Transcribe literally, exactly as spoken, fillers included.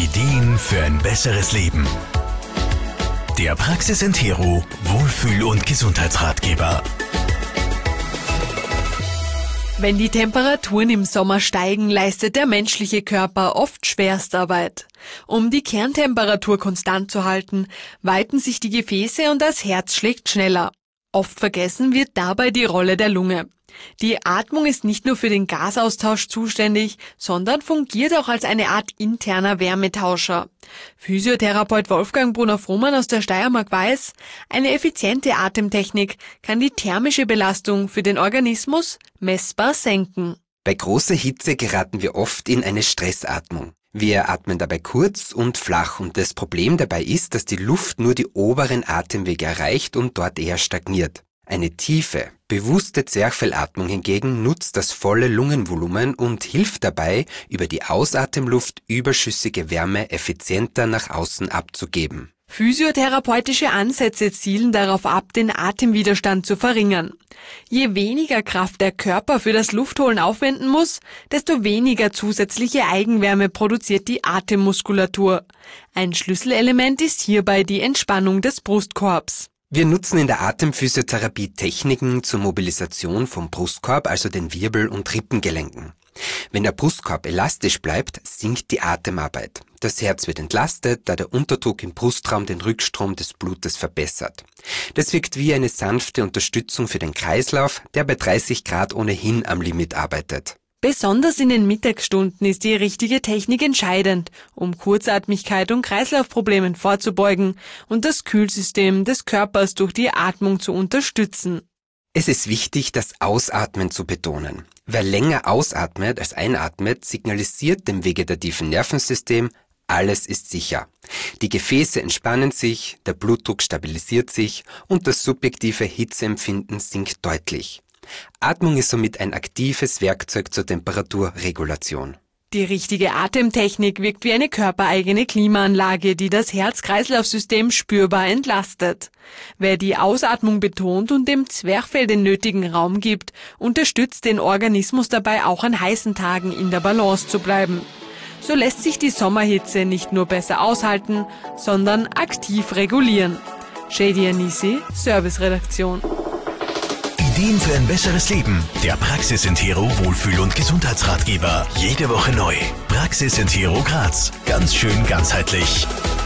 Ideen für ein besseres Leben. Der Praxis Entero Wohlfühl- und Gesundheitsratgeber. Wenn die Temperaturen im Sommer steigen, leistet der menschliche Körper oft Schwerstarbeit. Um die Kerntemperatur konstant zu halten, weiten sich die Gefäße und das Herz schlägt schneller. Oft vergessen wird dabei die Rolle der Lunge. Die Atmung ist nicht nur für den Gasaustausch zuständig, sondern fungiert auch als eine Art interner Wärmetauscher. Physiotherapeut Wolfgang Brunner-Frohmann aus der Steiermark weiß, eine effiziente Atemtechnik kann die thermische Belastung für den Organismus messbar senken. Bei großer Hitze geraten wir oft in eine Stressatmung. Wir atmen dabei kurz und flach und das Problem dabei ist, dass die Luft nur die oberen Atemwege erreicht und dort eher stagniert. Eine tiefe, bewusste Zwerchfellatmung hingegen nutzt das volle Lungenvolumen und hilft dabei, über die Ausatemluft überschüssige Wärme effizienter nach außen abzugeben. Physiotherapeutische Ansätze zielen darauf ab, den Atemwiderstand zu verringern. Je weniger Kraft der Körper für das Luftholen aufwenden muss, desto weniger zusätzliche Eigenwärme produziert die Atemmuskulatur. Ein Schlüsselelement ist hierbei die Entspannung des Brustkorbs. Wir nutzen in der Atemphysiotherapie Techniken zur Mobilisation vom Brustkorb, also den Wirbel- und Rippengelenken. Wenn der Brustkorb elastisch bleibt, sinkt die Atemarbeit. Das Herz wird entlastet, da der Unterdruck im Brustraum den Rückstrom des Blutes verbessert. Das wirkt wie eine sanfte Unterstützung für den Kreislauf, der bei dreißig Grad ohnehin am Limit arbeitet. Besonders in den Mittagsstunden ist die richtige Technik entscheidend, um Kurzatmigkeit und Kreislaufproblemen vorzubeugen und das Kühlsystem des Körpers durch die Atmung zu unterstützen. Es ist wichtig, das Ausatmen zu betonen. Wer länger ausatmet als einatmet, signalisiert dem vegetativen Nervensystem, alles ist sicher. Die Gefäße entspannen sich, der Blutdruck stabilisiert sich und das subjektive Hitzeempfinden sinkt deutlich. Atmung ist somit ein aktives Werkzeug zur Temperaturregulation. Die richtige Atemtechnik wirkt wie eine körpereigene Klimaanlage, die das Herz-Kreislauf-System spürbar entlastet. Wer die Ausatmung betont und dem Zwerchfell den nötigen Raum gibt, unterstützt den Organismus dabei auch an heißen Tagen in der Balance zu bleiben. So lässt sich die Sommerhitze nicht nur besser aushalten, sondern aktiv regulieren. Shady Anisi, Serviceredaktion. Ideen für ein besseres Leben. Der Praxis Entero Wohlfühl- und Gesundheitsratgeber. Jede Woche neu. Praxis Entero Graz. Ganz schön ganzheitlich.